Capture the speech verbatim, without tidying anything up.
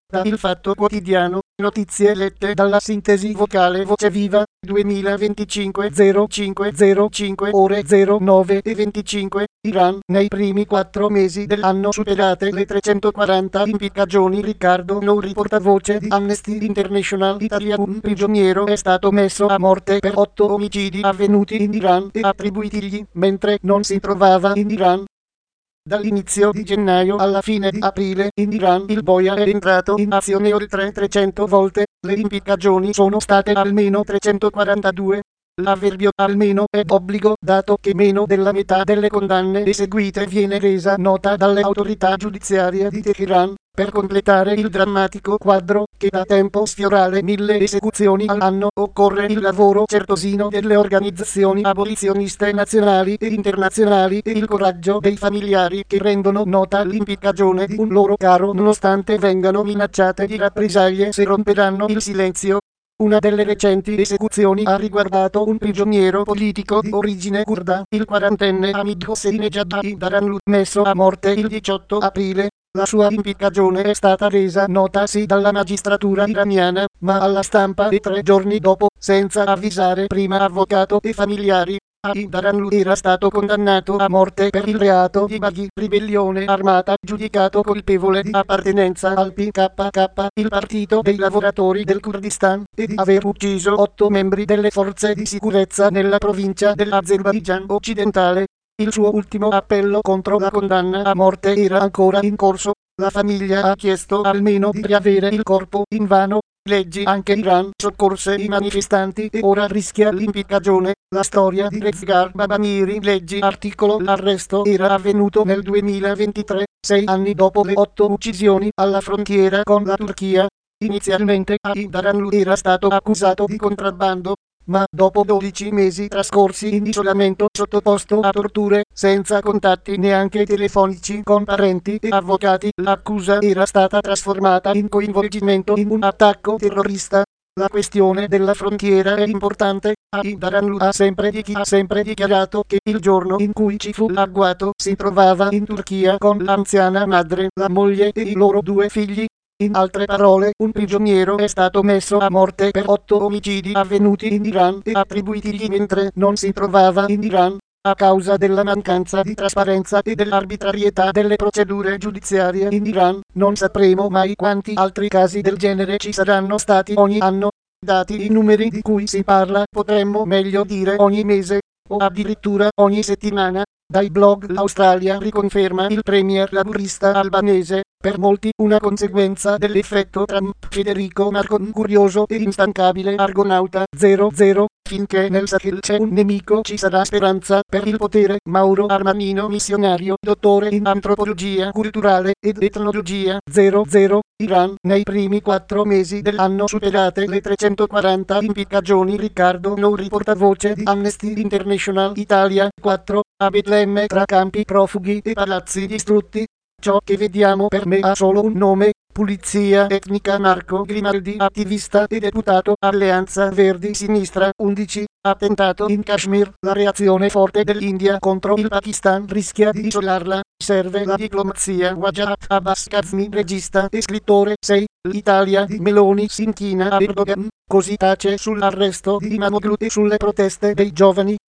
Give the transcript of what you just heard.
Da Il Fatto Quotidiano, notizie lette dalla sintesi vocale Voce Viva, duemilaventicinque zero cinque zero cinque ore zero nove e venticinque, Iran, nei primi quattro mesi dell'anno superate le trecentoquaranta impiccagioni. Riccardo Nouri, portavoce di Amnesty International Italia. Un prigioniero è stato messo a morte per otto omicidi avvenuti in Iran e attribuitigli mentre non si trovava in Iran. Dall'inizio di gennaio alla fine di aprile, in Iran il boia è entrato in azione oltre trecento volte, le impiccagioni sono state almeno trecentoquarantadue. L'avverbio almeno è d'obbligo, dato che meno della metà delle condanne eseguite viene resa nota dalle autorità giudiziarie di Teheran, per completare il drammatico quadro, che da tempo sfiora le mille esecuzioni all'anno. Occorre il lavoro certosino delle organizzazioni abolizioniste nazionali e internazionali e il coraggio dei familiari che rendono nota l'impiccagione di un loro caro nonostante vengano minacciate di rappresaglie se romperanno il silenzio. Una delle recenti esecuzioni ha riguardato un prigioniero politico di origine curda, il quarantenne Hamid Hossein Daranlu, messo a morte il diciotto aprile. La sua impiccagione è stata resa nota sì dalla magistratura iraniana, ma alla stampa e tre giorni dopo, senza avvisare prima avvocato e familiari. Daranlu era stato condannato a morte per il reato di Baghi, ribellione armata, giudicato colpevole di appartenenza al P K K, il partito dei lavoratori del Kurdistan, e di aver ucciso otto membri delle forze di sicurezza nella provincia dell'Azerbaigian occidentale. Il suo ultimo appello contro la condanna a morte era ancora in corso. La famiglia ha chiesto almeno di riavere il corpo, invano. Leggi anche Iran soccorse i manifestanti e ora rischia l'impiccagione. La storia di Rezgar Babamiri. Leggi articolo. L'arresto era avvenuto nel duemilaventitré, sei anni dopo le otto uccisioni alla frontiera con la Turchia. Inizialmente Daranlu era stato accusato di contrabbando, ma dopo dodici mesi trascorsi in isolamento sottoposto a torture, senza contatti neanche telefonici con parenti e avvocati, l'accusa era stata trasformata in coinvolgimento in un attacco terrorista. La questione della frontiera è importante. Daranlu ha sempre, di ha sempre dichiarato che il giorno in cui ci fu l'agguato si trovava in Turchia con l'anziana madre, la moglie e i loro due figli. In altre parole, un prigioniero è stato messo a morte per otto omicidi avvenuti in Iran e attribuitigli mentre non si trovava in Iran, a causa della mancanza di trasparenza e dell'arbitrarietà delle procedure giudiziarie in Iran. Non sapremo mai quanti altri casi del genere ci saranno stati ogni anno. Dati i numeri di cui si parla, potremmo meglio dire ogni mese, o addirittura ogni settimana. Dai blog l'Australia riconferma il premier laburista albanese, per molti una conseguenza dell'effetto Trump. Federico Marcon, curioso e instancabile argonauta zero zero, finché nel Sahel c'è un nemico ci sarà speranza per il potere. Mauro Armanino, missionario, dottore in antropologia culturale ed etnologia zero zero, Iran, nei primi quattro mesi dell'anno superate le trecentoquaranta impiccagioni. Riccardo Nouri, portavoce di Amnesty International Italia. quattro. A Betlemme, tra campi profughi e palazzi distrutti. Ciò che vediamo per me ha solo un nome: pulizia etnica. Marco Grimaldi, attivista e deputato, Alleanza Verdi Sinistra. undici. Attentato in Kashmir, la reazione forte dell'India contro il Pakistan rischia di isolarla. Serve la diplomazia. Wajahat Abbas Kazmi, regista e scrittore. sei. L'Italia di Meloni si inchina a Erdogan, così tace sull'arresto di Imamoglu e sulle proteste dei giovani.